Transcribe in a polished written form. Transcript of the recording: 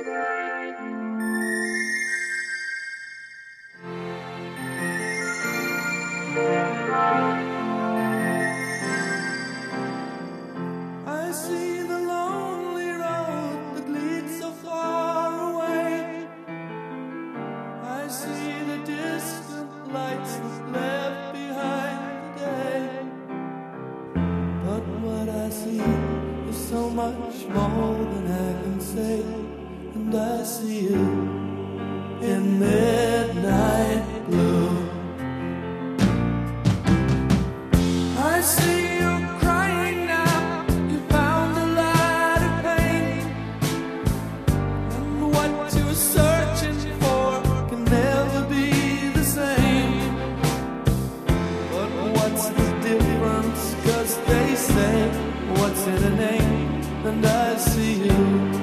I see the lonely road that leads so far away. I see the distant lights that left behind the day. But what I see is so much more than I can say. And I see you in midnight blue. I see you crying now. You found a lot of pain, and what you're searching for can never be the same. But what's the difference? 'Cause they say, what's in a name? And I see you